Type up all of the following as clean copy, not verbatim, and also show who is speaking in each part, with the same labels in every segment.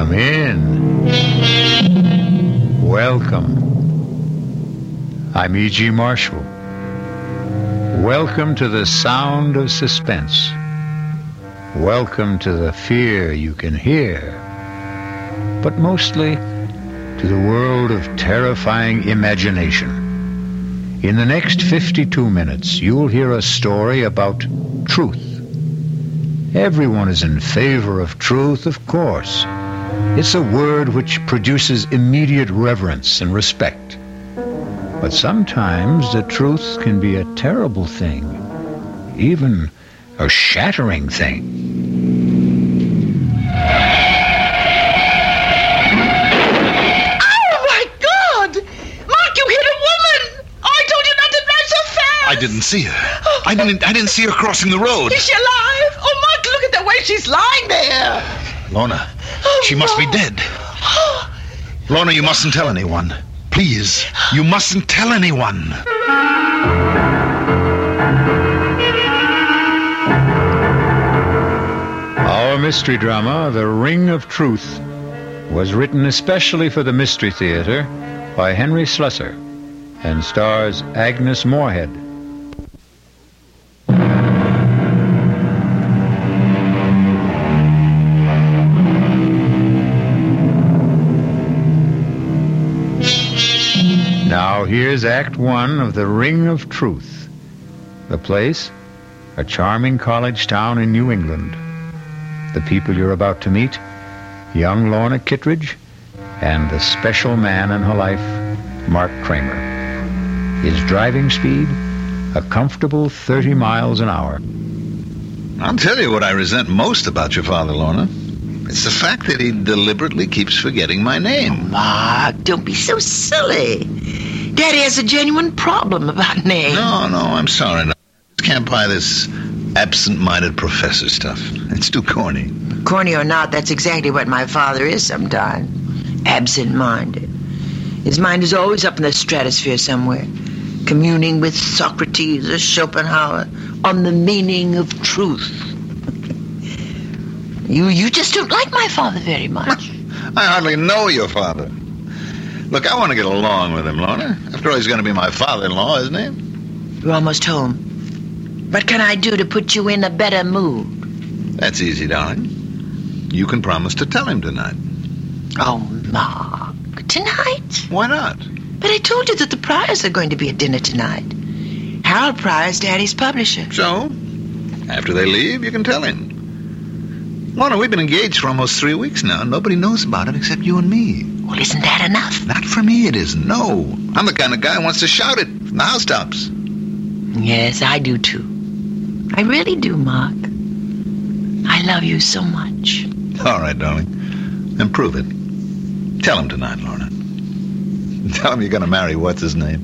Speaker 1: Come in. Welcome. I'm E.G. Marshall. Welcome to the sound of suspense. Welcome to the fear you can hear. But mostly to the world of terrifying imagination. In the next 52 minutes, you'll hear a story about truth. Everyone is in favor of truth, of course. It's a word which produces immediate reverence and respect. But sometimes the truth can be a terrible thing, even a shattering thing.
Speaker 2: Oh, my God! Mark, you hit a woman! I told you not to drive so fast!
Speaker 3: I didn't see her. I didn't see her crossing the road.
Speaker 2: Is she alive? Oh, Mark, look at the way she's lying there!
Speaker 3: Lorna, she must be dead. Lorna, you mustn't tell anyone. Please, you mustn't tell anyone.
Speaker 1: Our mystery drama, The Ring of Truth, was written especially for the Mystery Theater by Henry Slusser and stars Agnes Moorehead. Now here's Act One of The Ring of Truth. The place, a charming college town in New England. The people you're about to meet, young Lorna Kittredge and the special man in her life, Mark Kramer. His driving speed, a comfortable 30 miles an hour.
Speaker 3: I'll tell you what I resent most about your father, Lorna. It's the fact that he deliberately keeps forgetting my name.
Speaker 2: Mark, don't be so silly. Daddy has a genuine problem about names.
Speaker 3: No, I'm sorry. No. I just can't buy this absent-minded professor stuff. It's too corny.
Speaker 2: Corny or not, that's exactly what my father is sometimes. Absent-minded. His mind is always up in the stratosphere somewhere, communing with Socrates or Schopenhauer on the meaning of truth. You just don't like my father very much.
Speaker 3: I hardly know your father. Look, I want to get along with him, Lorna. After all, he's going to be my father-in-law, isn't he?
Speaker 2: You're almost home. What can I do to put you in a better mood?
Speaker 3: That's easy, darling. You can promise to tell him tonight.
Speaker 2: Oh, Mark. Tonight?
Speaker 3: Why not?
Speaker 2: But I told you that the Pryors are going to be at dinner tonight. Harold Pryor's Daddy's publisher.
Speaker 3: So, after they leave, you can tell him. Lorna, we've been engaged for almost 3 weeks now. Nobody knows about it except you and me.
Speaker 2: Well, isn't that enough?
Speaker 3: Not for me, it isn't. No. I'm the kind of guy who wants to shout it from the housetops.
Speaker 2: Yes, I do, too. I really do, Mark. I love you so much.
Speaker 3: All right, darling. Then prove it. Tell him tonight, Lorna. Tell him you're going to marry what's-his-name.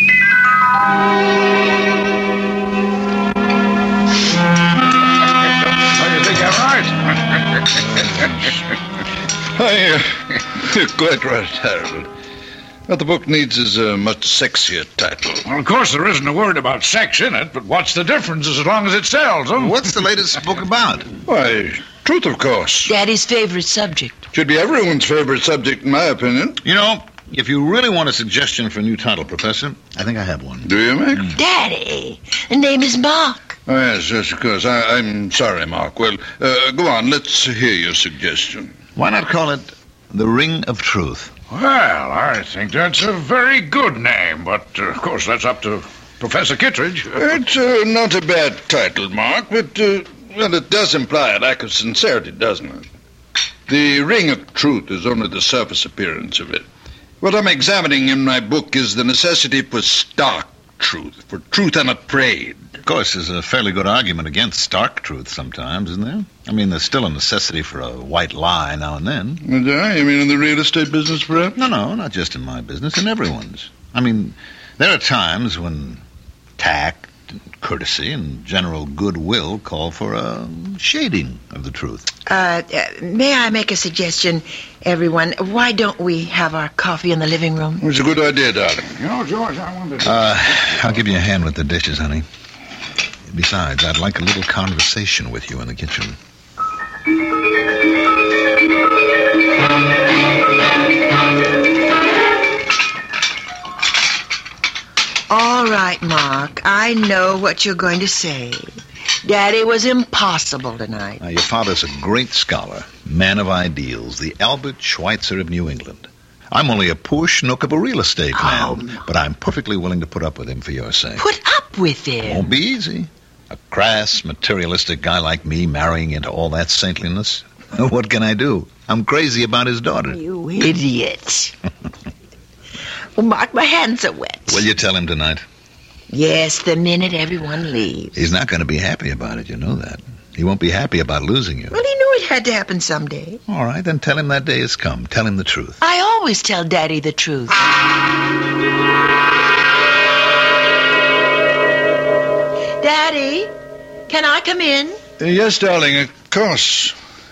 Speaker 4: You're quite right, Harold. What the book needs is a much sexier title.
Speaker 5: Well, of course, there isn't a word about sex in it, but what's the difference as long as it sells, huh?
Speaker 3: What's the latest book about?
Speaker 4: Why, truth, of course.
Speaker 2: Daddy's favorite subject.
Speaker 4: Should be everyone's favorite subject, in my opinion.
Speaker 3: You know, if you really want a suggestion for a new title, Professor, I think I have one.
Speaker 4: Do you, Mac?
Speaker 2: Daddy, the name is Mark.
Speaker 4: Oh, yes, of course. I'm sorry, Mark. Well, go on. Let's hear your suggestion.
Speaker 3: Why not call it The Ring of Truth?
Speaker 5: Well, I think that's a very good name, but, of course, that's up to Professor Kittredge.
Speaker 4: It's not a bad title, Mark, but, well, it does imply a lack of sincerity, doesn't it? The Ring of Truth is only the surface appearance of it. What I'm examining in my book is the necessity for stark truth, for truth unafraid.
Speaker 3: Of course, there's a fairly good argument against stark truth sometimes, isn't there? I mean, there's still a necessity for a white lie now and then.
Speaker 4: You mean in the real estate business, perhaps?
Speaker 3: No, not just in my business, in everyone's. I mean, there are times when tact, and courtesy, and general goodwill call for a shading of the truth.
Speaker 2: May I make a suggestion, everyone? Why don't we have our coffee in the living room?
Speaker 4: It's a good idea, darling.
Speaker 5: You know, George, I wonder...
Speaker 3: I'll give you a hand with the dishes, honey. Besides, I'd like a little conversation with you in the kitchen.
Speaker 2: right, Mark. I know what you're going to say. Daddy was impossible tonight.
Speaker 3: Now, your father's a great scholar, man of ideals, the Albert Schweitzer of New England. I'm only a poor schnook of a real estate man,
Speaker 2: no.
Speaker 3: but I'm perfectly willing to put up with him for your sake.
Speaker 2: Put up with
Speaker 3: It
Speaker 2: him?
Speaker 3: won't be easy. A crass, materialistic guy like me marrying into all that saintliness. What can I do? I'm crazy about his daughter.
Speaker 2: You idiot. Oh, Mark, my hands are wet.
Speaker 3: Will you tell him tonight?
Speaker 2: Yes, the minute everyone leaves.
Speaker 3: He's not going to be happy about it, you know that. He won't be happy about losing you.
Speaker 2: Well, he knew it had to happen someday.
Speaker 3: All right, then tell him that day has come. Tell him the truth.
Speaker 2: I always tell Daddy the truth. Daddy, can I come in?
Speaker 4: Yes, darling, of course.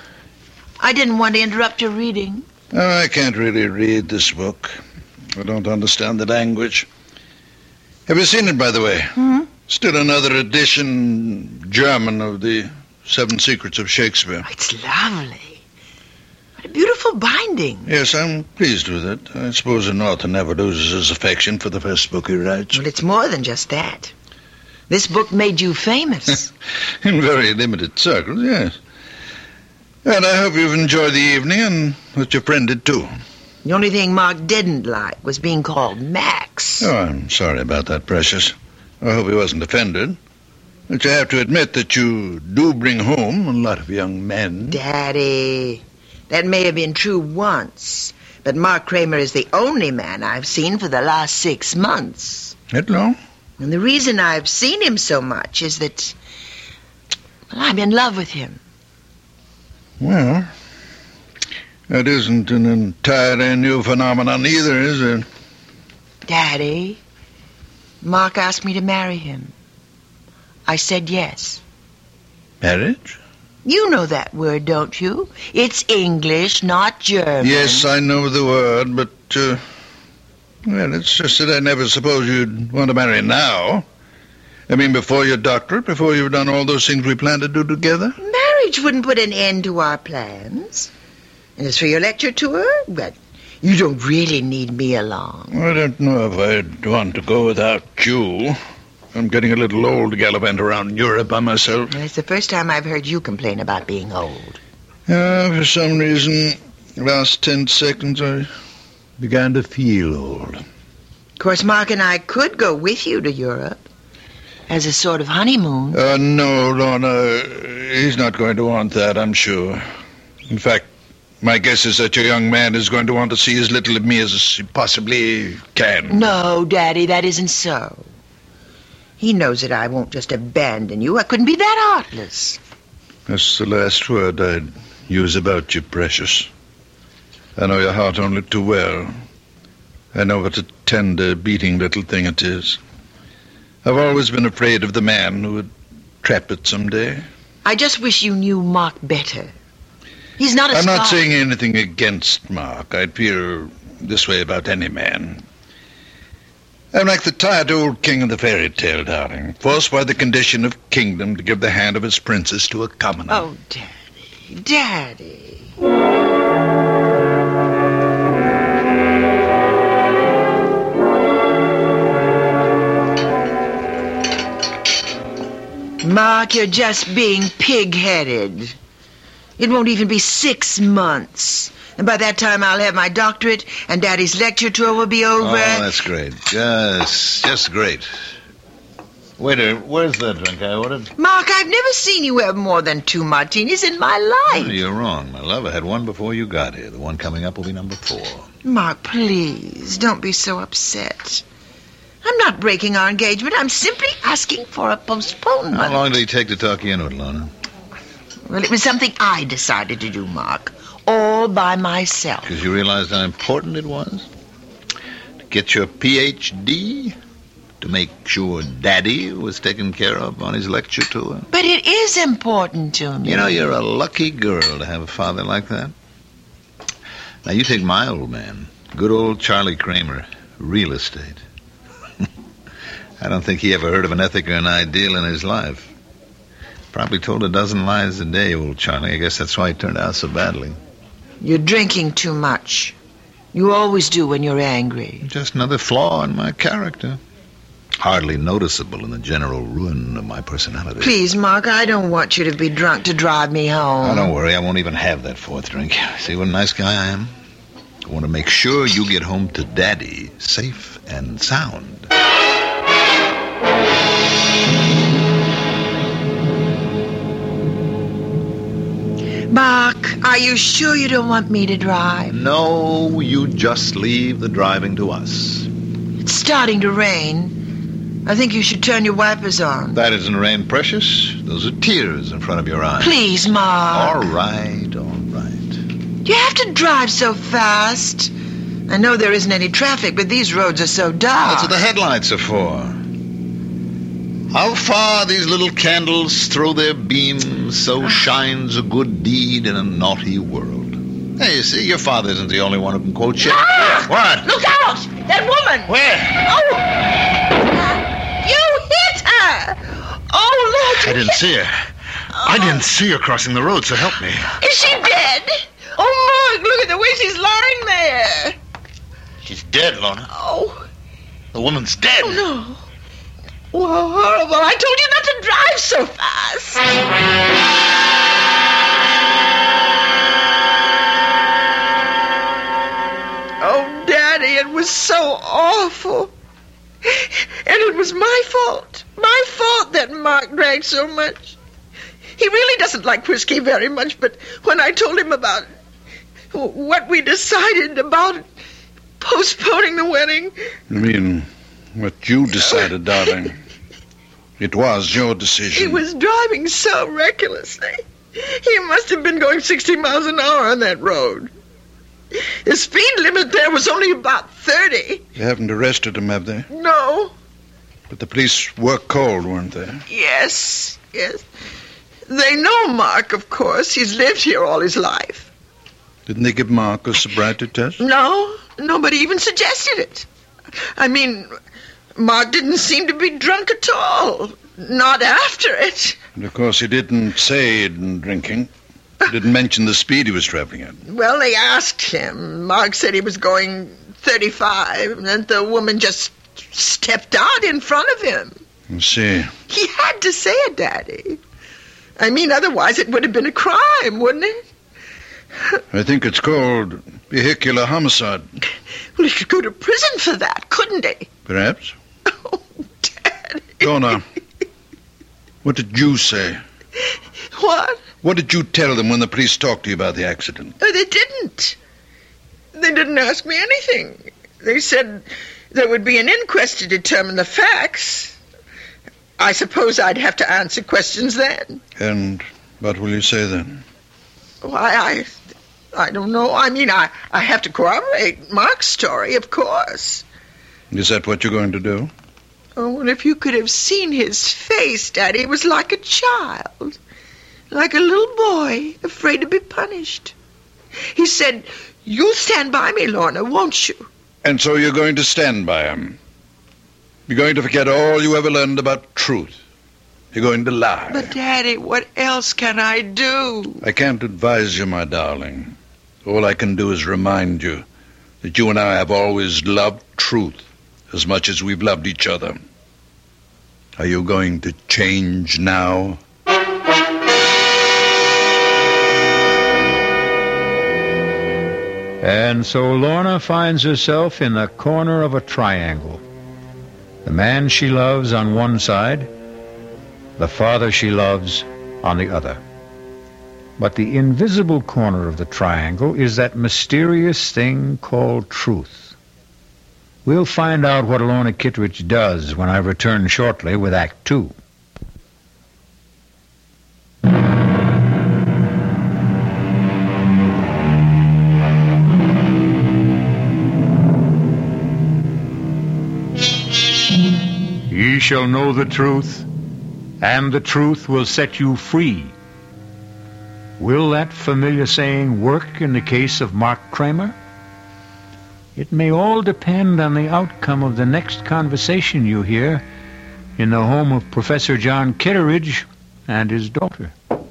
Speaker 2: I didn't want to interrupt your reading.
Speaker 4: Oh, I can't really read this book. I don't understand the language. Have you seen it, by the way? Still another edition, German, of the 7 Secrets of Shakespeare.
Speaker 2: Oh, it's lovely. What a beautiful binding.
Speaker 4: Yes, I'm pleased with it. I suppose an author never loses his affection for the first book he writes.
Speaker 2: Well, it's more than just that. This book made you famous.
Speaker 4: In very limited circles, yes. And I hope you've enjoyed the evening and that your friend did too.
Speaker 2: The only thing Mark didn't like was being called Max.
Speaker 4: Oh, I'm sorry about that, Precious. I hope he wasn't offended. But you have to admit that you do bring home a lot of young men.
Speaker 2: Daddy, that may have been true once, but Mark Kramer is the only man I've seen for the last 6 months.
Speaker 4: That long?
Speaker 2: And the reason I've seen him so much is that, well, I'm in love with him.
Speaker 4: Well, that isn't an entirely new phenomenon either, is it?
Speaker 2: Daddy, Mark asked me to marry him. I said yes.
Speaker 4: Marriage?
Speaker 2: You know that word, don't you? It's English, not German.
Speaker 4: Yes, I know the word, but, well, it's just that I never supposed you'd want to marry now. I mean, before your doctorate, before you've done all those things we plan to do together.
Speaker 2: Marriage wouldn't put an end to our plans. And as for your lecture tour, but you don't really need me along.
Speaker 4: I don't know if I'd want to go without you. I'm getting a little old to gallivant around Europe by myself.
Speaker 2: It's the first time I've heard you complain about being old.
Speaker 4: For some reason, last 10 seconds, I began to feel old.
Speaker 2: Of course, Mark and I could go with you to Europe as a sort of honeymoon.
Speaker 4: No, Lorna, he's not going to want that, I'm sure. In fact, my guess is that your young man is going to want to see as little of me as he possibly can.
Speaker 2: No, Daddy, that isn't so. He knows that I won't just abandon you. I couldn't be that heartless.
Speaker 4: That's the last word I'd use about you, Precious. I know your heart only too well. I know what a tender, beating little thing it is. I've always been afraid of the man who would trap it someday.
Speaker 2: I just wish you knew Mark better. He's not a
Speaker 4: I'm not
Speaker 2: scholar.
Speaker 4: saying anything against Mark. I'd feel this way about any man. I'm like the tired old king of the fairy tale, darling, forced by the condition of kingdom to give the hand of his princess to a commoner.
Speaker 2: Oh, Daddy, Daddy. Mark, you're just being pig-headed. It won't even be 6 months. And by that time, I'll have my doctorate, and Daddy's lecture tour will be over.
Speaker 3: Oh, that's great. Just great. Waiter, where's the drink I ordered?
Speaker 2: Mark, I've never seen you have more than 2 martinis in my life.
Speaker 3: Oh, you're wrong, my love. I had one before you got here. The one coming up will be number 4.
Speaker 2: Mark, please, don't be so upset. I'm not breaking our engagement. I'm simply asking for a postponement.
Speaker 3: How long did he take to talk you into it, Lorna?
Speaker 2: Well, it was something I decided to do, Mark. All by myself.
Speaker 3: Because you realized how important it was? To get your Ph.D.? To make sure Daddy was taken care of on his lecture tour?
Speaker 2: But it is important to me.
Speaker 3: You know, you're a lucky girl to have a father like that. Now, you take my old man, good old Charlie Kramer, real estate. I don't think he ever heard of an ethic or an ideal in his life. Probably told a dozen lies a day, old Charlie. I guess that's why he turned out so badly.
Speaker 2: You're drinking too much. You always do when you're angry.
Speaker 3: Just another flaw in my character. hardly noticeable in the general ruin of my personality.
Speaker 2: Please, Mark, I don't want you to be drunk to drive me home.
Speaker 3: Oh, don't worry, I won't even have that fourth drink. See what a nice guy I am? I want to make sure you get home to Daddy safe and sound.
Speaker 2: Mark, are you sure you don't want me to drive?
Speaker 3: No, you just leave the driving to us.
Speaker 2: It's starting to rain. I think you should turn your wipers on.
Speaker 3: That isn't rain, precious. Those are tears in front of your eyes.
Speaker 2: Please, Mark.
Speaker 3: All right, all right.
Speaker 2: Do you have to drive so fast? I know there isn't any traffic, but these roads are so dark.
Speaker 3: That's what the headlights are for. How far these little candles throw their beams, so shines a good deed in a naughty world. Hey, you see, your father isn't the only one who can quote Shakespeare.
Speaker 2: Ah!
Speaker 3: What?
Speaker 2: Look out! That woman!
Speaker 3: Where?
Speaker 2: Oh! You hit her! Oh, Lord!
Speaker 3: I didn't see her. I didn't see her crossing the road, so help me.
Speaker 2: Is she dead? Oh, Mark, look at the way she's lying there.
Speaker 3: She's dead, Lorna.
Speaker 2: Oh.
Speaker 3: The woman's dead.
Speaker 2: Oh, no. Oh, horrible. I told you not to drive so fast. Oh, Daddy, it was so awful. And it was my fault. My fault that Mark drank so much. He really doesn't like whiskey very much, but when I told him about what we decided about postponing the wedding...
Speaker 4: You mean what you decided, darling? It was your decision.
Speaker 2: He was driving so recklessly. He must have been going 60 miles an hour on that road. The speed limit there was only about 30.
Speaker 4: You haven't arrested him, have they?
Speaker 2: No.
Speaker 4: But the police were called, weren't they?
Speaker 2: Yes. They know Mark, of course. He's lived here all his life.
Speaker 4: Didn't they give Mark a sobriety test?
Speaker 2: No, nobody even suggested it. I mean, Mark didn't seem to be drunk at all. Not after it.
Speaker 4: And of course, he didn't say he'd been drinking. He didn't mention the speed he was traveling at.
Speaker 2: Well, they asked him. Mark said he was going 35, and the woman just stepped out in front of him.
Speaker 4: I see.
Speaker 2: He had to say it, Daddy. I mean, otherwise it would have been a crime, wouldn't it?
Speaker 4: I think it's called vehicular homicide.
Speaker 2: Well, he could go to prison for that, couldn't he?
Speaker 4: Perhaps.
Speaker 2: Oh, Daddy.
Speaker 4: Donna, what did you say?
Speaker 2: What?
Speaker 4: What did you tell them when the police talked to you about the accident?
Speaker 2: Oh, they didn't. They didn't ask me anything. They said there would be an inquest to determine the facts. I suppose I'd have to answer questions then.
Speaker 4: And what will you say then?
Speaker 2: Why, I don't know. I mean, I have to corroborate Mark's story, of course.
Speaker 4: Is that what you're going to do?
Speaker 2: Oh, and if you could have seen his face, Daddy, it was like a child. Like a little boy, afraid to be punished. He said, "You'll stand by me, Lorna, won't you?"
Speaker 4: And so you're going to stand by him. You're going to forget all you ever learned about truth. You're going to lie.
Speaker 2: But, Daddy, what else can I do?
Speaker 4: I can't advise you, my darling. All I can do is remind you that you and I have always loved truth as much as we've loved each other. Are you going to change now?
Speaker 1: And so Lorna finds herself in the corner of a triangle. The man she loves on one side, the father she loves on the other. But the invisible corner of the triangle is that mysterious thing called truth. We'll find out what Lorna Kittredge does when I return shortly with Act 2. Ye shall know the truth, and the truth will set you free. Will that familiar saying work in the case of Mark Kramer? It may all depend on the outcome of the next conversation you hear in the home of Professor John Kittredge and his daughter.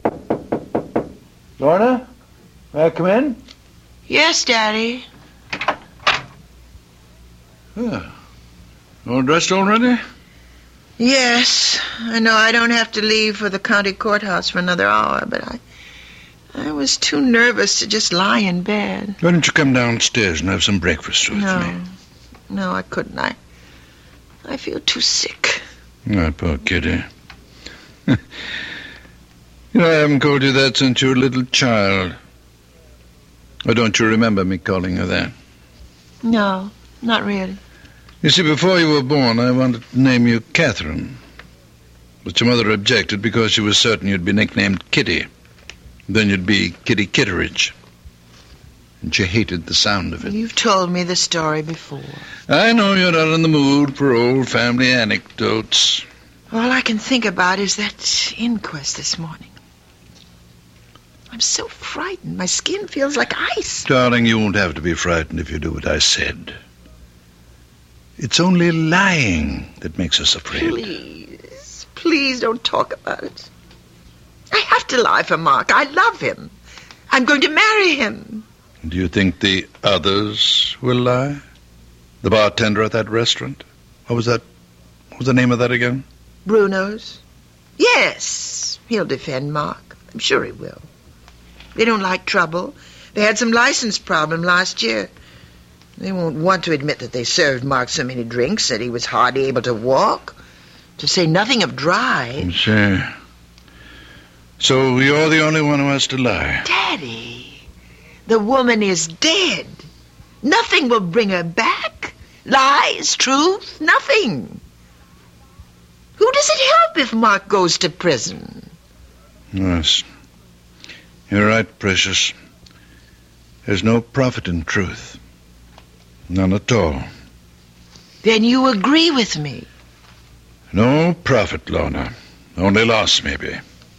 Speaker 6: Lorna, may I come in?
Speaker 2: Yes, Daddy.
Speaker 4: All dressed already?
Speaker 2: Yes, I know I don't have to leave for the county courthouse for another hour, but I was too nervous to just lie in bed.
Speaker 4: Why don't you come downstairs and have some breakfast with me?
Speaker 2: No, I couldn't. I feel too sick.
Speaker 4: Oh, poor Kitty. I haven't called you that since you were a little child. Or don't you remember me calling her that?
Speaker 2: No, not really.
Speaker 4: You see, before you were born, I wanted to name you Catherine. But your mother objected because she was certain you'd be nicknamed Kitty. Then you'd be Kitty Kitteridge. And she hated the sound of it.
Speaker 2: You've told me the story before.
Speaker 4: I know you're not in the mood for old family anecdotes.
Speaker 2: All I can think about is that inquest this morning. I'm so frightened. My skin feels like ice.
Speaker 4: Darling, you won't have to be frightened if you do what I said. It's only lying that makes us afraid.
Speaker 2: Please don't talk about it. I have to lie for Mark. I love him. I'm going to marry him.
Speaker 4: Do you think the others will lie? The bartender at that restaurant? What was the name of that again?
Speaker 2: Bruno's? Yes, he'll defend Mark. I'm sure he will. They don't like trouble. They had some license problem last year. They won't want to admit that they served Mark so many drinks that he was hardly able to walk, to say nothing of drive.
Speaker 4: Sure. So you're the only one who has to lie.
Speaker 2: Daddy, the woman is dead. Nothing will bring her back. Lies, truth, nothing. Who does it help if Mark goes to prison?
Speaker 4: Yes. You're right, Precious. There's no profit in truth. None at all.
Speaker 2: Then you agree with me?
Speaker 4: No profit, Lorna. Only loss, maybe.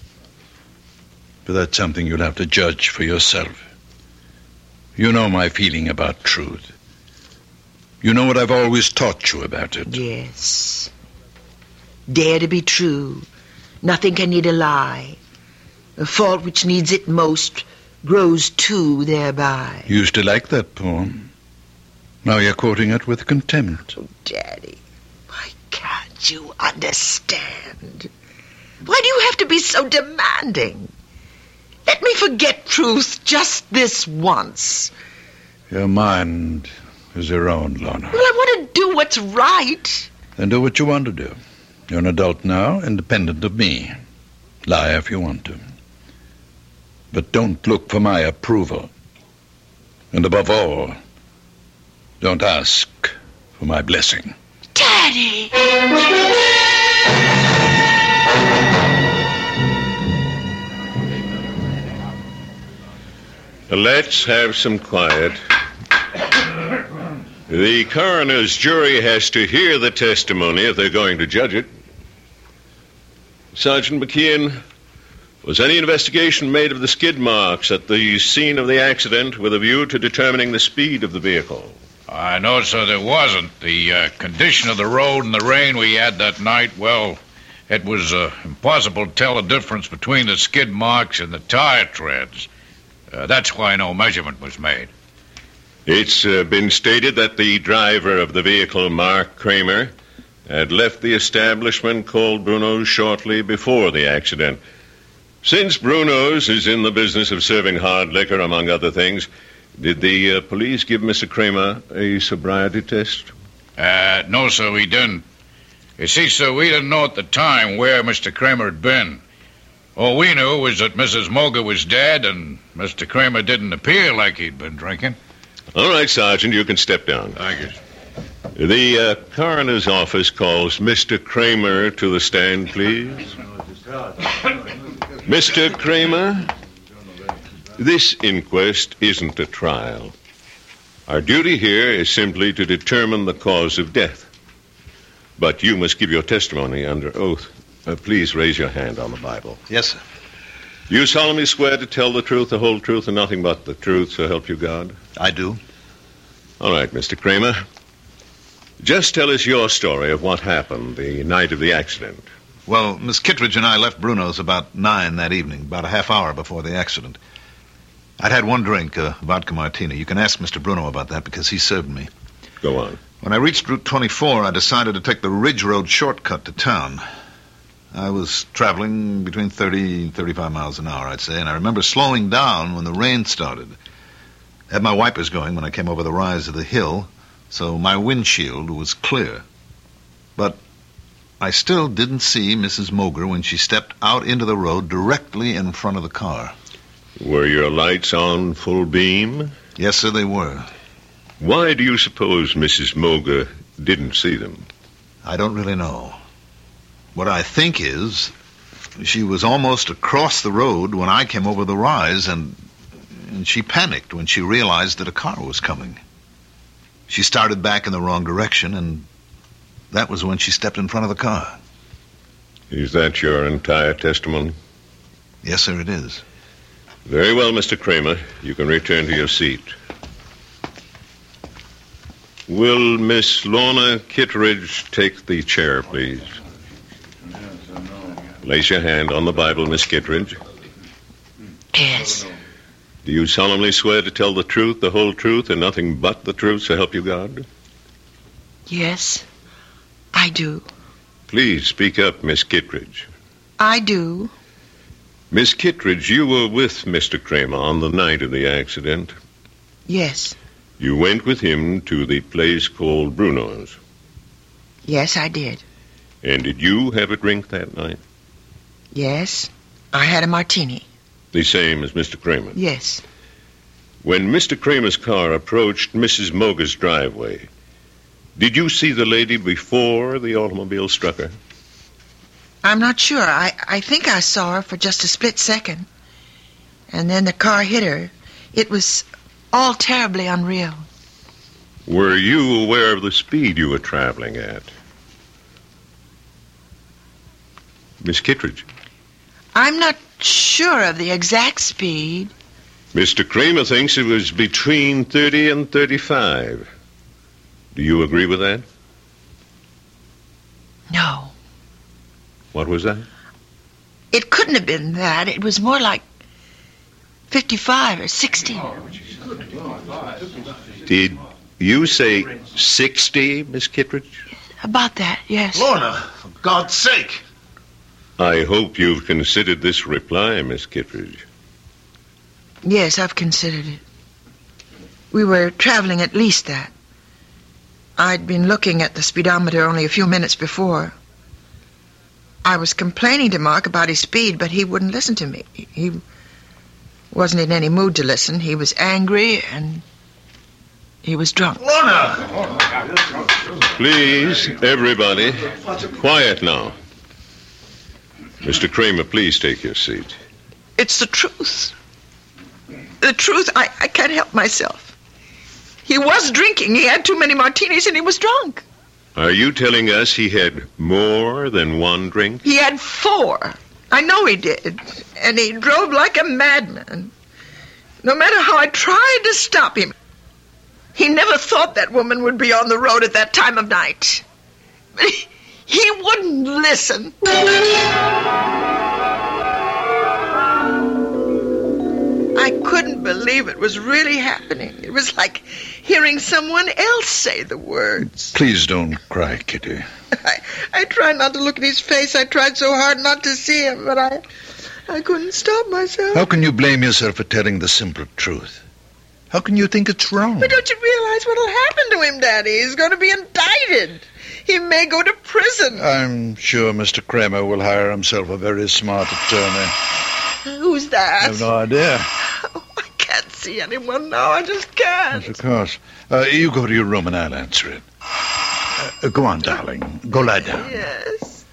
Speaker 4: But that's something you'll have to judge for yourself. You know my feeling about truth. You know what I've always taught you about it.
Speaker 2: Yes. Dare to be true. Nothing can need a lie. A fault which needs it most grows too thereby.
Speaker 4: You used to like that poem. Now you're quoting it with contempt.
Speaker 2: Oh, Daddy, why can't you understand? Why do you have to be so demanding? Let me forget truth just this once.
Speaker 4: Your mind is your own, Lorna.
Speaker 2: Well, I want to do what's right.
Speaker 4: Then do what you want to do. You're an adult now, independent of me. Lie if you want to. But don't look for my approval. And above all, don't ask for my blessing.
Speaker 2: Daddy!
Speaker 7: Let's have some quiet. The coroner's jury has to hear the testimony if they're going to judge it. Sergeant McKeon, was any investigation made of the skid marks at the scene of the accident with a view to determining the speed of the vehicle?
Speaker 5: No, sir, there wasn't. The condition of the road and the rain we had that night, well, it was impossible to tell the difference between the skid marks and the tire treads. That's why no measurement was made.
Speaker 7: It's been stated that the driver of the vehicle, Mark Kramer, had left the establishment called Bruno's shortly before the accident. Since Bruno's is in the business of serving hard liquor, among other things, did the police give Mr. Kramer a sobriety test?
Speaker 5: No, sir, we didn't. You see, sir, we didn't know at the time where Mr. Kramer had been. All we knew was that Mrs. Moga was dead and Mr. Kramer didn't appear like he'd been drinking.
Speaker 7: All right, Sergeant, you can step down.
Speaker 5: Thank you.
Speaker 7: The coroner's office calls Mr. Kramer to the stand, please. Mr. Kramer, this inquest isn't a trial. Our duty here is simply to determine the cause of death. But you must give your testimony under oath. Please raise your hand on the Bible.
Speaker 3: Yes, sir.
Speaker 7: You solemnly swear to tell the truth, the whole truth, and nothing but the truth, so help you God?
Speaker 3: I do.
Speaker 7: All right, Mr. Kramer. Just tell us your story of what happened the night of the accident.
Speaker 3: Well, Miss Kittredge and I left Bruno's about 9 that evening, about a half hour before the accident. I'd had one drink, vodka martini. You can ask Mr. Bruno about that because he served me.
Speaker 7: Go on.
Speaker 3: When I reached Route 24, I decided to take the Ridge Road shortcut to town. I was traveling between 30 and 35 miles an hour, I'd say, and I remember slowing down when the rain started. I had my wipers going when I came over the rise of the hill, so my windshield was clear. But I still didn't see Mrs. Moger when she stepped out into the road directly in front of the car.
Speaker 7: Were your lights on full beam?
Speaker 3: Yes, sir, they were.
Speaker 7: Why do you suppose Mrs. Moger didn't see them?
Speaker 3: I don't really know. What I think is she was almost across the road when I came over the rise, and she panicked when she realized that a car was coming. She started back in the wrong direction, and that was when she stepped in front of the car.
Speaker 7: Is that your entire testimony?
Speaker 3: Yes, sir, it is.
Speaker 7: Very well, Mr. Kramer. You can return to your seat. Will Miss Lorna Kittredge take the chair, please? Place your hand on the Bible, Miss Kittredge.
Speaker 2: Yes.
Speaker 7: Do you solemnly swear to tell the truth, the whole truth, and nothing but the truth, so help you God?
Speaker 2: Yes, I do.
Speaker 7: Please speak up, Miss Kittredge.
Speaker 2: I do.
Speaker 7: Miss Kittredge, you were with Mr. Kramer on the night of the accident.
Speaker 2: Yes.
Speaker 7: You went with him to the place called Bruno's.
Speaker 2: Yes, I did.
Speaker 7: And did you have a drink that night?
Speaker 2: Yes, I had a martini.
Speaker 7: The same as Mr. Kramer?
Speaker 2: Yes.
Speaker 7: When Mr. Kramer's car approached Mrs. Moger's driveway, did you see the lady before the automobile struck her?
Speaker 2: I'm not sure. I think I saw her for just a split second. And then the car hit her. It was all terribly unreal.
Speaker 7: Were you aware of the speed you were traveling at? Miss Kittredge?
Speaker 2: I'm not sure of the exact speed.
Speaker 7: Mr. Kramer thinks it was between 30 and 35. Do you agree with that?
Speaker 2: No.
Speaker 7: What was that?
Speaker 2: It couldn't have been that. It was more like 55 or 60.
Speaker 7: Did you say 60, Miss Kittredge?
Speaker 2: About that, yes.
Speaker 3: Lorna, for God's sake!
Speaker 7: I hope you've considered this reply, Miss Kittredge.
Speaker 2: Yes, I've considered it. We were traveling at least that. I'd been looking at the speedometer only a few minutes before. I was complaining to Mark about his speed, but he wouldn't listen to me. He wasn't in any mood to listen. He was angry, and he was drunk.
Speaker 3: Lorna!
Speaker 7: Please, everybody, quiet now. Mr. Kramer, please take your seat.
Speaker 2: It's the truth. The truth, I can't help myself. He was drinking. He had too many martinis, and he was drunk.
Speaker 7: Are you telling us he had more than one drink?
Speaker 2: He had 4. I know he did. And he drove like a madman. No matter how I tried to stop him, he never thought that woman would be on the road at that time of night. But he wouldn't listen. I couldn't believe it was really happening. It was like hearing someone else say the words.
Speaker 4: Please don't cry, Kitty.
Speaker 2: I tried not to look at his face. I tried so hard not to see him, but I couldn't stop myself.
Speaker 4: How can you blame yourself for telling the simple truth? How can you think it's wrong?
Speaker 2: But don't you realize what'll happen to him, Daddy? He's going to be indicted. He may go to prison.
Speaker 4: I'm sure Mr. Kramer will hire himself a very smart attorney.
Speaker 2: Who's that?
Speaker 4: I have no idea.
Speaker 2: Oh, I can't see anyone now. I just can't.
Speaker 4: Yes, of course. You go to your room and I'll answer it. Go on, darling. Go lie down.
Speaker 2: Yes.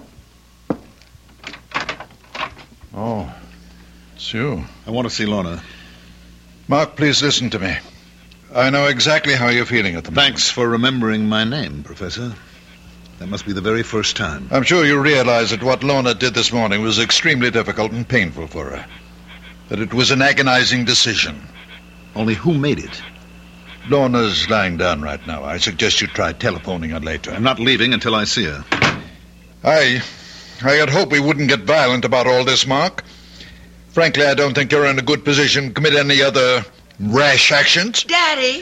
Speaker 4: Oh, it's you.
Speaker 3: I want to see Lorna.
Speaker 4: Mark, please listen to me. I know exactly how you're feeling at the moment.
Speaker 3: Thanks for remembering my name, Professor. That must be the very first time.
Speaker 4: I'm sure you realize that what Lorna did this morning was extremely difficult and painful for her. That it was an agonizing decision.
Speaker 3: Only who made it?
Speaker 4: Lorna's lying down right now. I suggest you try telephoning her later.
Speaker 3: I'm not leaving until I see her.
Speaker 4: I had hoped we wouldn't get violent about all this, Mark. Frankly, I don't think you're in a good position to commit any other rash actions.
Speaker 2: Daddy,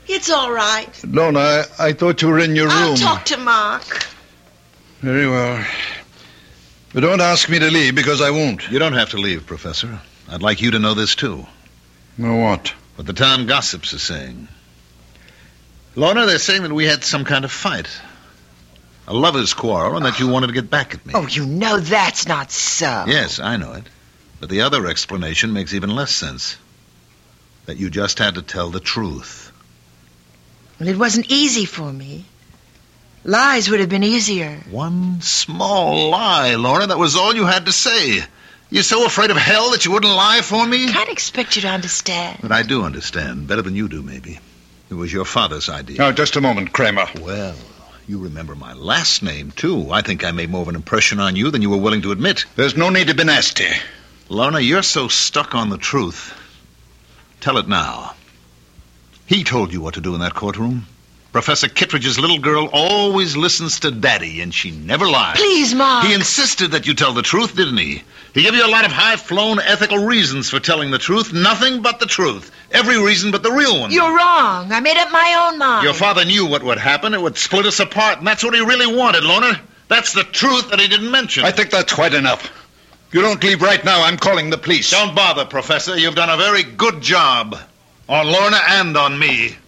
Speaker 2: It's all right.
Speaker 4: Lorna, I thought you were in your room.
Speaker 2: I'll talk to Mark.
Speaker 4: Very well. But don't ask me to leave, because I won't.
Speaker 3: You don't have to leave, Professor. I'd like you to know this, too.
Speaker 4: Know what?
Speaker 3: What the town gossips are saying. Lorna, they're saying that we had some kind of fight. A lover's quarrel, and that you wanted to get back at me.
Speaker 2: Oh, you know that's not so.
Speaker 3: Yes, I know it. But the other explanation makes even less sense. That you just had to tell the truth.
Speaker 2: Well, it wasn't easy for me. Lies would have been easier.
Speaker 3: One small lie, Lorna. That was all you had to say. You're so afraid of hell that you wouldn't lie for me?
Speaker 2: I can't expect you to understand.
Speaker 3: But I do understand. Better than you do, maybe. It was your father's idea.
Speaker 4: Now, just a moment, Kramer.
Speaker 3: Well, you remember my last name, too. I think I made more of an impression on you than you were willing to admit.
Speaker 4: There's no need to be nasty.
Speaker 3: Lorna, you're so stuck on the truth. Tell it now. He told you what to do in that courtroom. Professor Kittredge's little girl always listens to Daddy, and she never lies.
Speaker 2: Please, Mark.
Speaker 3: He insisted that you tell the truth, didn't he? He gave you a lot of high-flown ethical reasons for telling the truth. Nothing but the truth. Every reason but the real one.
Speaker 2: You're wrong. I made up my own mind.
Speaker 3: Your father knew what would happen. It would split us apart, and that's what he really wanted, Lorna. That's the truth that he didn't mention.
Speaker 4: I think that's quite enough. If you don't leave right now, I'm calling the police.
Speaker 3: Don't bother, Professor. You've done a very good job. On Lorna and on me.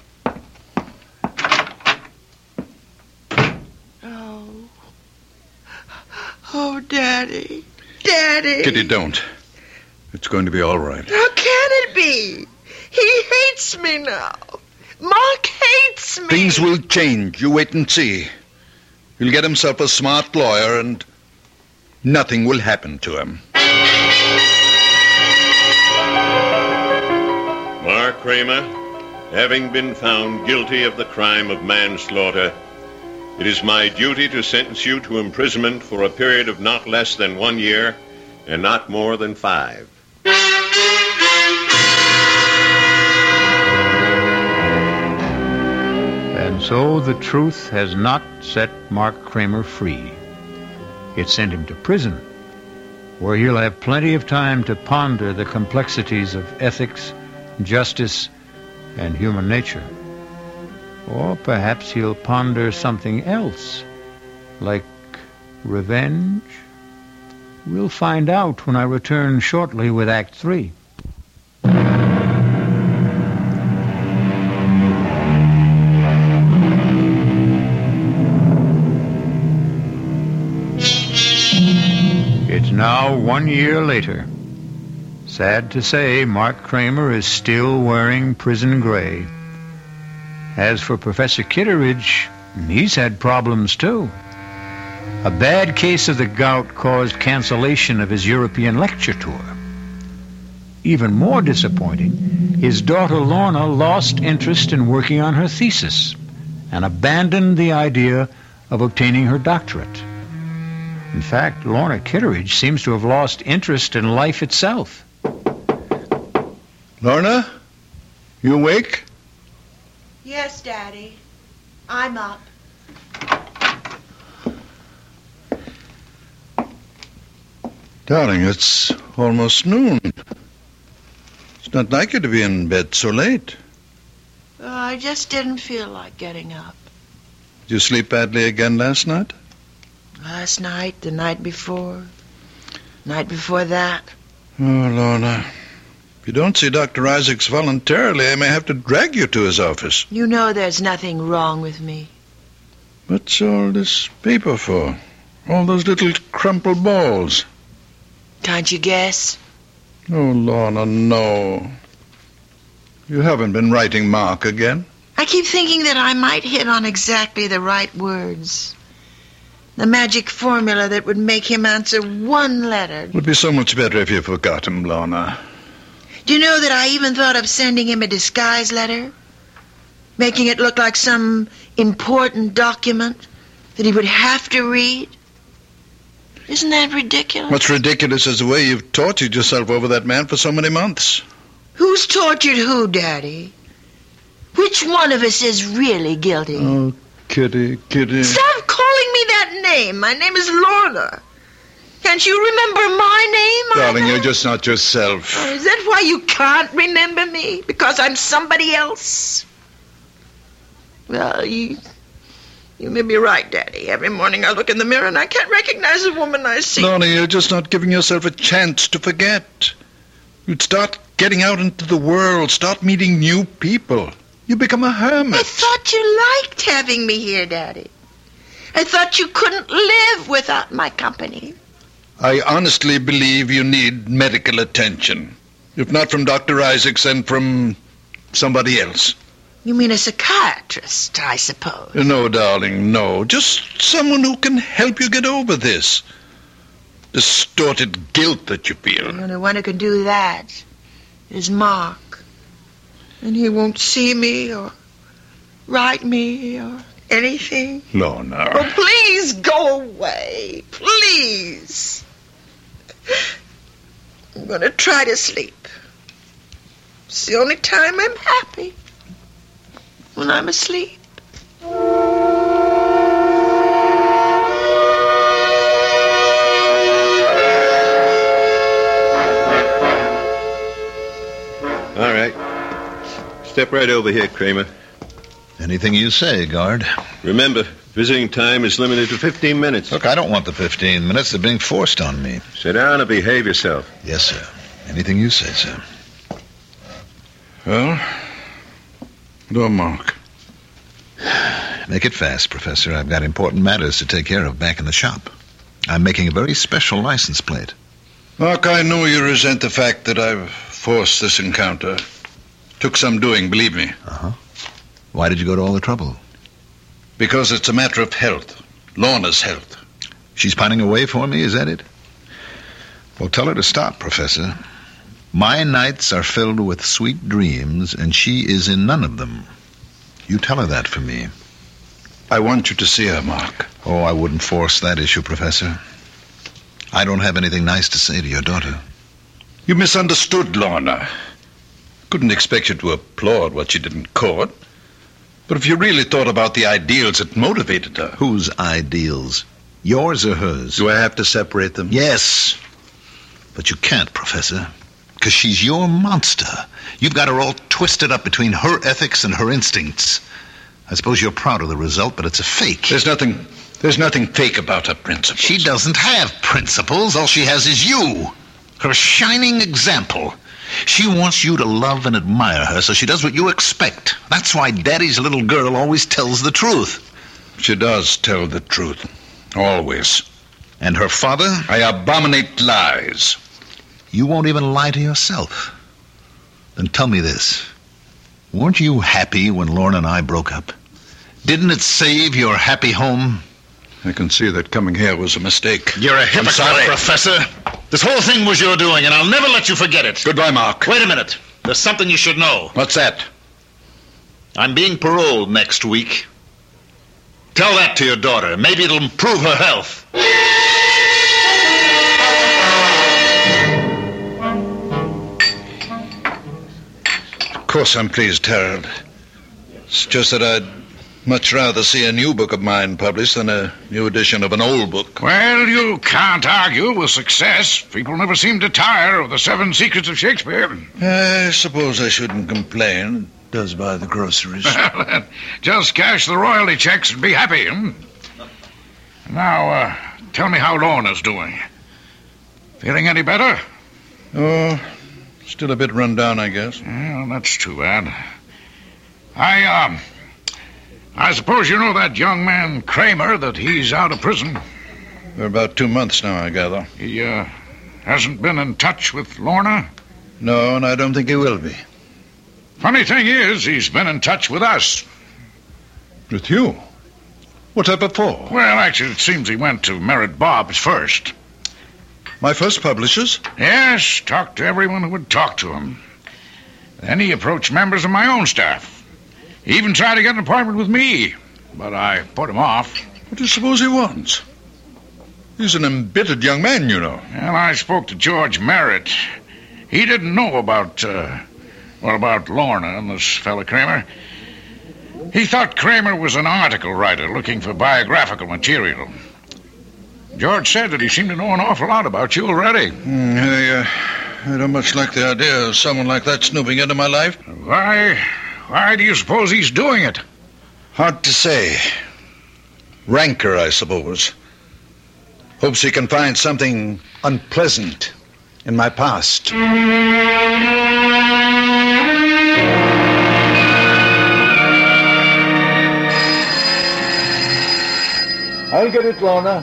Speaker 2: Oh, Daddy. Daddy.
Speaker 4: Kitty, don't. It's going to be all right.
Speaker 2: How can it be? He hates me now. Mark hates me.
Speaker 4: Things will change. You wait and see. He'll get himself a smart lawyer, and nothing will happen to him.
Speaker 7: Mark Kramer, having been found guilty of the crime of manslaughter, it is my duty to sentence you to imprisonment for a period of not less than 1 year and not more than 5.
Speaker 1: And so the truth has not set Mark Kramer free. It sent him to prison, where he'll have plenty of time to ponder the complexities of ethics, justice, and human nature. Or perhaps he'll ponder something else, like revenge. We'll find out when I return shortly with Act 3. It's now 1 year later. Sad to say, Mark Kramer is still wearing prison gray. As for Professor Kittredge, he's had problems too. A bad case of the gout caused cancellation of his European lecture tour. Even more disappointing, his daughter Lorna lost interest in working on her thesis and abandoned the idea of obtaining her doctorate. In fact, Lorna Kittredge seems to have lost interest in life itself.
Speaker 4: Lorna, you awake?
Speaker 2: Yes, Daddy. I'm up.
Speaker 4: Darling, it's almost noon. It's not like you to be in bed so late.
Speaker 2: I just didn't feel like getting up.
Speaker 4: Did you sleep badly again last night?
Speaker 2: Last night, the night before that.
Speaker 4: Oh, Lorna. If you don't see Dr. Isaacs voluntarily, I may have to drag you to his office.
Speaker 2: You know there's nothing wrong with me.
Speaker 4: What's all this paper for? All those little crumpled balls.
Speaker 2: Can't you guess?
Speaker 4: Oh, Lorna, no. You haven't been writing Mark again?
Speaker 2: I keep thinking that I might hit on exactly the right words. The magic formula that would make him answer one letter.
Speaker 4: It would be so much better if you forgot him, Lorna.
Speaker 2: Do you know that I even thought of sending him a disguise letter? Making it look like some important document that he would have to read? Isn't that ridiculous?
Speaker 4: What's ridiculous is the way you've tortured yourself over that man for so many months.
Speaker 2: Who's tortured who, Daddy? Which one of us is really guilty?
Speaker 4: Oh, Kitty.
Speaker 2: Stop calling me that name. My name is Lorna. Can't you remember my name?
Speaker 4: Darling, you're just not yourself.
Speaker 2: Is that why you can't remember me? Because I'm somebody else? Well, you may be right, Daddy. Every morning I look in the mirror and I can't recognize the woman I see.
Speaker 4: Lorna, you're just not giving yourself a chance to forget. You'd start getting out into the world, start meeting new people. You become a hermit.
Speaker 2: I thought you liked having me here, Daddy. I thought you couldn't live without my company.
Speaker 4: I honestly believe you need medical attention. If not from Dr. Isaacs, then from somebody else.
Speaker 2: You mean a psychiatrist, I suppose?
Speaker 4: No, darling, no. Just someone who can help you get over this distorted guilt that you feel.
Speaker 2: The only one who can do that is Mark. And he won't see me or write me or anything.
Speaker 4: Lorna.
Speaker 2: Oh, please go away. Please. I'm going to try to sleep. It's the only time I'm happy. When I'm asleep.
Speaker 7: All right. Step right over here, Kramer.
Speaker 3: Anything you say, guard.
Speaker 7: Remember, visiting time is limited to 15 minutes.
Speaker 3: Look, I don't want the 15 minutes. They're being forced on me.
Speaker 7: Sit down and behave yourself.
Speaker 3: Yes, sir. Anything you say, sir.
Speaker 4: Well, no, Mark.
Speaker 3: Make it fast, Professor. I've got important matters to take care of back in the shop. I'm making a very special license plate.
Speaker 4: Mark, I know you resent the fact that I've forced this encounter. Took some doing, believe me.
Speaker 3: Uh-huh. Why did you go to all the trouble?
Speaker 4: Because it's a matter of health. Lorna's health.
Speaker 3: She's pining away for me, is that it? Well, tell her to stop, Professor. My nights are filled with sweet dreams, and she is in none of them. You tell her that for me.
Speaker 4: I want you to see her, Mark.
Speaker 3: Oh, I wouldn't force that issue, Professor. I don't have anything nice to say to your daughter.
Speaker 4: You misunderstood Lorna. Couldn't expect you to applaud what she did in court. But if you really thought about the ideals that motivated her...
Speaker 3: Whose ideals? Yours or hers?
Speaker 4: Do I have to separate them?
Speaker 3: Yes. But you can't, Professor. Because she's your monster. You've got her all twisted up between her ethics and her instincts. I suppose you're proud of the result, but it's a fake.
Speaker 4: There's nothing fake about her principles.
Speaker 3: She doesn't have principles. All she has is you. Her shining example. She wants you to love and admire her, so she does what you expect. That's why Daddy's little girl always tells the truth.
Speaker 4: She does tell the truth. Always.
Speaker 3: And her father?
Speaker 4: I abominate lies.
Speaker 3: You won't even lie to yourself. Then tell me this. Weren't you happy when Lorna and I broke up? Didn't it save your happy home?
Speaker 4: I can see that coming here was a mistake.
Speaker 3: You're a hypocrite, Professor. This whole thing was your doing, and I'll never let you forget it.
Speaker 4: Goodbye, Mark.
Speaker 3: Wait a minute. There's something you should know.
Speaker 4: What's that?
Speaker 3: I'm being paroled next week. Tell that to your daughter. Maybe it'll improve her health.
Speaker 4: Of course I'm pleased, Harold. It's just that I'd much rather see a new book of mine published than a new edition of an old book.
Speaker 5: Well, you can't argue with success. People never seem to tire of the 7 Secrets of Shakespeare.
Speaker 4: I suppose I shouldn't complain. It does buy the groceries.
Speaker 5: Just cash the royalty checks and be happy. Now, tell me how Lorna's doing. Feeling any better?
Speaker 4: Oh, still a bit run down, I guess.
Speaker 5: Well, that's too bad. I suppose you know that young man Kramer, that he's out of prison.
Speaker 4: For about 2 months now, I gather.
Speaker 5: He hasn't been in touch with Lorna?
Speaker 4: No, and I don't think he will be.
Speaker 5: Funny thing is, he's been in touch with us.
Speaker 4: With you? What's that before?
Speaker 5: Well, actually, it seems he went to Merritt Bob's first.
Speaker 4: My first publishers?
Speaker 5: Yes, talked to everyone who would talk to him. Then he approached members of my own staff. He even tried to get an appointment with me, but I put him off.
Speaker 4: What do you suppose he wants? He's an embittered young man, you know.
Speaker 5: Well, I spoke to George Merritt. He didn't know about Lorna and this fella Kramer. He thought Kramer was an article writer looking for biographical material. George said that he seemed to know an awful lot about you already.
Speaker 4: I don't much like the idea of someone like that snooping into my life.
Speaker 5: Why do you suppose he's doing it?
Speaker 4: Hard to say. Rancor, I suppose. Hopes he can find something unpleasant in my past.
Speaker 6: I'll get it, Lorna.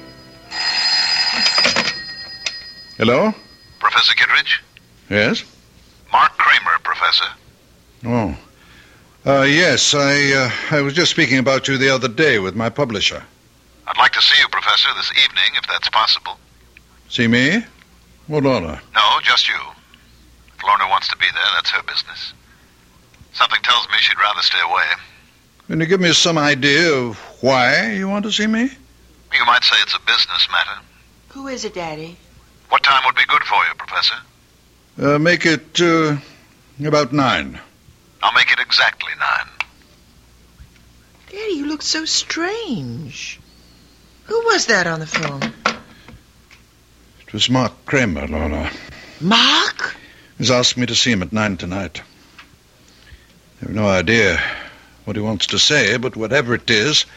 Speaker 4: Hello?
Speaker 3: Professor Kittredge?
Speaker 4: Yes?
Speaker 3: Mark Kramer, Professor.
Speaker 4: Oh. Yes, I was just speaking about you the other day with my publisher.
Speaker 3: I'd like to see you, Professor, this evening, if that's possible.
Speaker 4: See me? Or Lorna?
Speaker 3: No, just you. If Lorna wants to be there, that's her business. Something tells me she'd rather stay away.
Speaker 4: Can you give me some idea of why you want to see me?
Speaker 3: You might say it's a business matter.
Speaker 2: Who is it, Daddy?
Speaker 3: What time would be good for you, Professor?
Speaker 4: Make it, about 9.
Speaker 3: I'll make it exactly 9.
Speaker 2: Daddy, you look so strange. Who was that on the phone?
Speaker 4: It was Mark Kramer, Lorna.
Speaker 2: Mark?
Speaker 4: He's asked me to see him at 9 tonight. I have no idea what he wants to say, but whatever it is,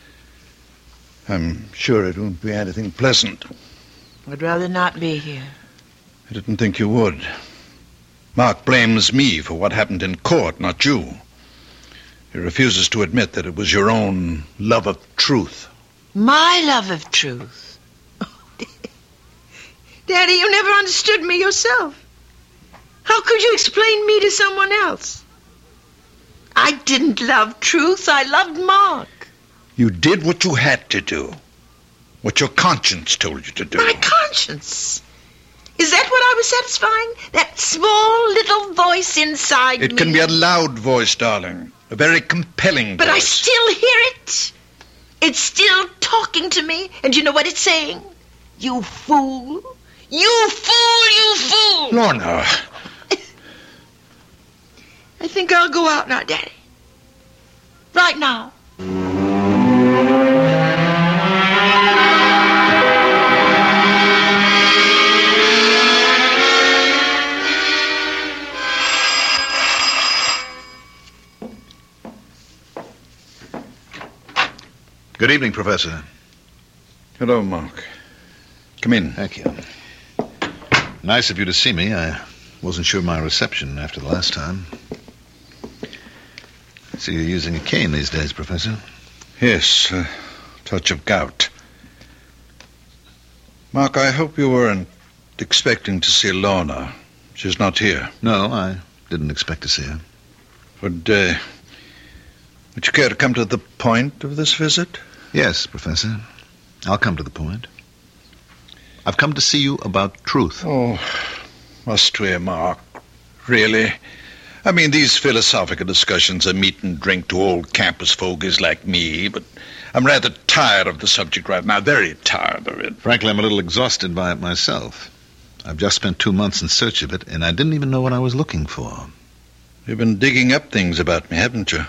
Speaker 4: I'm sure it won't be anything pleasant.
Speaker 2: I'd rather not be here.
Speaker 4: I didn't think you would. Mark blames me for what happened in court, not you. He refuses to admit that it was your own love of truth.
Speaker 2: My love of truth? Daddy, you never understood me yourself. How could you explain me to someone else? I didn't love truth. I loved Mark.
Speaker 4: You did what you had to do. What your conscience told you to do.
Speaker 2: My conscience? Is that what I was satisfying? That small little voice inside me?
Speaker 4: It can be a loud voice, darling. A very compelling
Speaker 2: But
Speaker 4: voice.
Speaker 2: I still hear it. It's still talking to me. And you know what it's saying? You fool. You fool, you fool.
Speaker 4: Lorna.
Speaker 2: I think I'll go out now, Daddy. Right now.
Speaker 3: Good evening, Professor.
Speaker 4: Hello, Mark. Come in.
Speaker 3: Thank you. Nice of you to see me. I wasn't sure of my reception after the last time. I see you're using a cane these days, Professor.
Speaker 4: Yes, a touch of gout. Mark, I hope you weren't expecting to see Lorna. She's not here.
Speaker 3: No, I didn't expect to see her.
Speaker 4: Would you care to come to the point of this visit?
Speaker 3: Yes, Professor. I'll come to the point. I've come to see you about truth.
Speaker 4: Oh, must we, Mark? Really? I mean, these philosophical discussions are meat and drink to old campus fogies like me, but I'm rather tired of the subject right now, very tired of it.
Speaker 3: Frankly, I'm a little exhausted by it myself. I've just spent 2 months in search of it, and I didn't even know what I was looking for.
Speaker 4: You've been digging up things about me, haven't you?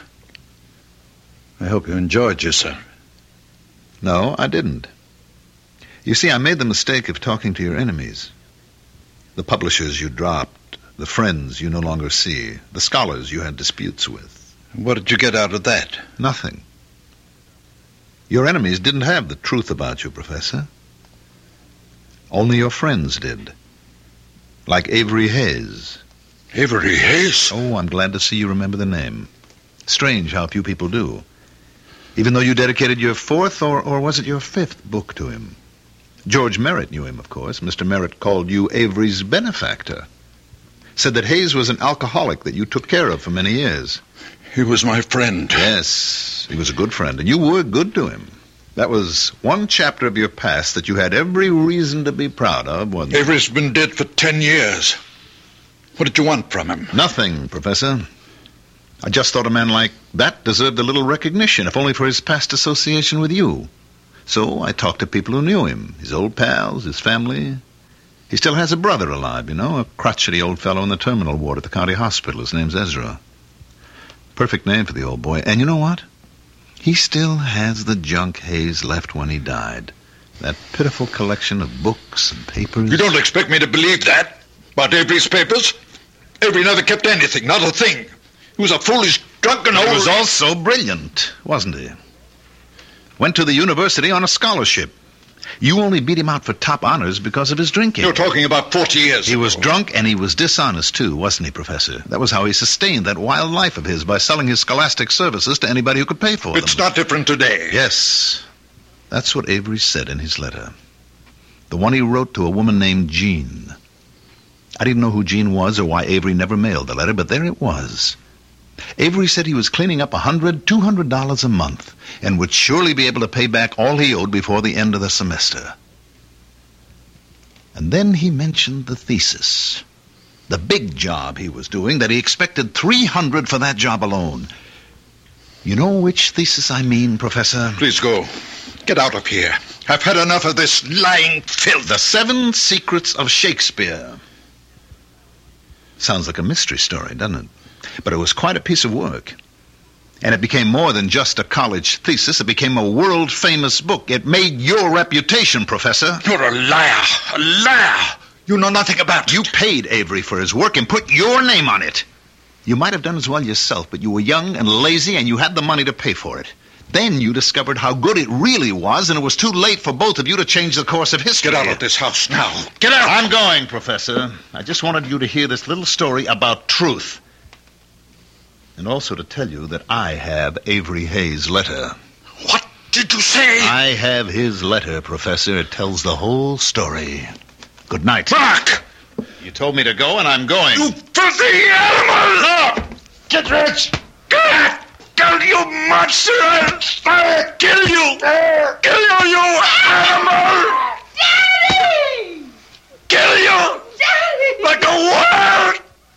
Speaker 4: I hope you enjoyed yourself.
Speaker 3: No, I didn't. You see, I made the mistake of talking to your enemies. The publishers you dropped, the friends you no longer see, the scholars you had disputes with.
Speaker 4: What did you get out of that?
Speaker 3: Nothing. Your enemies didn't have the truth about you, Professor. Only your friends did. Like Avery Hayes.
Speaker 4: Avery Hayes?
Speaker 3: Oh, I'm glad to see you remember the name. Strange how few people do. Even though you dedicated your 4th, or was it your 5th book to him? George Merritt knew him, of course. Mr. Merritt called you Avery's benefactor. Said that Hayes was an alcoholic that you took care of for many years.
Speaker 4: He was my friend.
Speaker 3: Yes, he was a good friend, and you were good to him. That was one chapter of your past that you had every reason to be proud of, wasn't it?
Speaker 4: Avery's been dead for 10 years. What did you want from him?
Speaker 3: Nothing, Professor. I just thought a man like that deserved a little recognition, if only for his past association with you. So I talked to people who knew him, his old pals, his family. He still has a brother alive, you know, a crotchety old fellow in the terminal ward at the county hospital. His name's Ezra. Perfect name for the old boy. And you know what? He still has the junk Hayes left when he died. That pitiful collection of books and papers.
Speaker 4: You don't expect me to believe that? About Avery's papers? Avery never kept anything, not a thing. He was a foolish drunken
Speaker 3: He
Speaker 4: old...
Speaker 3: was also brilliant, wasn't he? Went to the university on a scholarship. You only beat him out for top honors because of his drinking.
Speaker 4: You're talking about 40 years
Speaker 3: He
Speaker 4: ago.
Speaker 3: was drunk and he was dishonest, too, wasn't he, Professor? That was how he sustained that wild life of his, by selling his scholastic services to anybody who could pay for them.
Speaker 4: It's not different today.
Speaker 3: Yes, that's what Avery said in his letter. The one he wrote to a woman named Jean. I didn't know who Jean was or why Avery never mailed the letter, but there it was. Avery said he was cleaning up $100, $200 a month and would surely be able to pay back all he owed before the end of the semester. And then he mentioned the thesis, the big job he was doing, that he expected $300 for that job alone. You know which thesis I mean, Professor?
Speaker 4: Please go. Get out of here. I've had enough of this lying filth.
Speaker 3: The 7 Secrets of Shakespeare. Sounds like a mystery story, doesn't it? But it was quite a piece of work. And it became more than just a college thesis. It became a world-famous book. It made your reputation, Professor.
Speaker 4: You're a liar. A liar. You know nothing about it.
Speaker 3: You paid Avery for his work and put your name on it. You might have done as well yourself, but you were young and lazy and you had the money to pay for it. Then you discovered how good it really was, and it was too late for both of you to change the course of history.
Speaker 4: Get out of this house now. Get out!
Speaker 3: I'm going, Professor. I just wanted you to hear this little story about truth. And also to tell you that I have Avery Hayes' letter.
Speaker 4: What did you say?
Speaker 3: I have his letter, Professor. It tells the whole story. Good night.
Speaker 4: Mark!
Speaker 3: You told me to go, and I'm going.
Speaker 4: You filthy animal! Get rich! Get! Kill you, monster! I'll kill you! Kill you, you animal!
Speaker 2: Daddy!
Speaker 4: Kill you!
Speaker 2: Daddy!
Speaker 4: Like a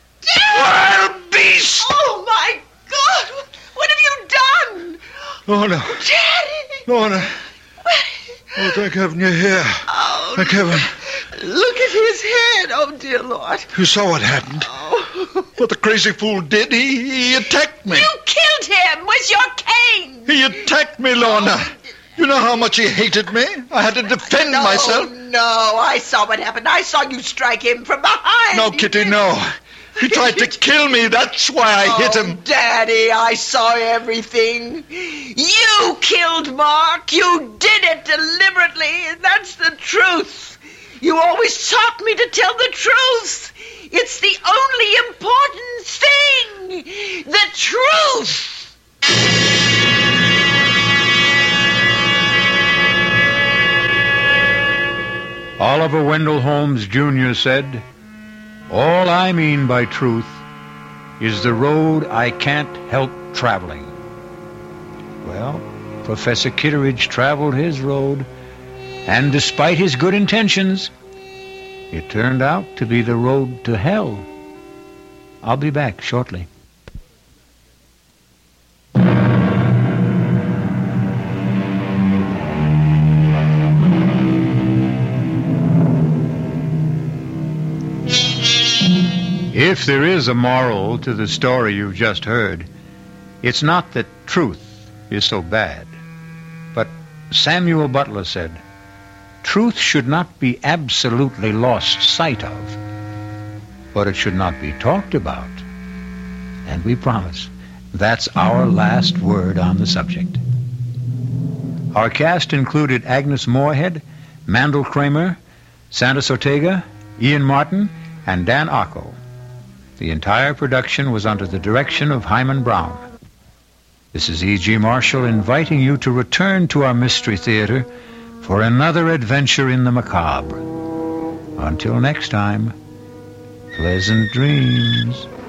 Speaker 4: wild beast!
Speaker 2: Oh, my God! What have you done?
Speaker 4: Lorna.
Speaker 2: Daddy!
Speaker 4: Lorna. Oh, thank heaven you're here.
Speaker 2: Oh,
Speaker 4: Thank heaven.
Speaker 2: look at his head. Oh, dear Lord.
Speaker 4: You saw what happened.
Speaker 2: Oh.
Speaker 4: What the crazy fool did, he attacked me.
Speaker 2: You killed him with your cane.
Speaker 4: He attacked me, Lorna. You know how much he hated me? I had to defend myself.
Speaker 2: No, I saw what happened. I saw you strike him from behind.
Speaker 4: No, Kitty, no. He tried to kill me. That's why I hit him.
Speaker 2: Daddy, I saw everything. You killed Mark. You did it deliberately. And that's the truth. You always taught me to tell the truth. It's the only important thing. The truth.
Speaker 1: Oliver Wendell Holmes Jr. said, "All I mean by truth is the road I can't help traveling." Well, Professor Kitteridge traveled his road, and despite his good intentions, it turned out to be the road to hell. I'll be back shortly. If there is a moral to the story you've just heard, it's not that truth is so bad. But Samuel Butler said, truth should not be absolutely lost sight of, but it should not be talked about. And we promise that's our last word on the subject. Our cast included Agnes Moorehead, Mandel Kramer, Sandus Ortega, Ian Martin, and Dan Ocko. The entire production was under the direction of Hyman Brown. This is E.G. Marshall inviting you to return to our Mystery Theater for another adventure in the macabre. Until next time, pleasant dreams.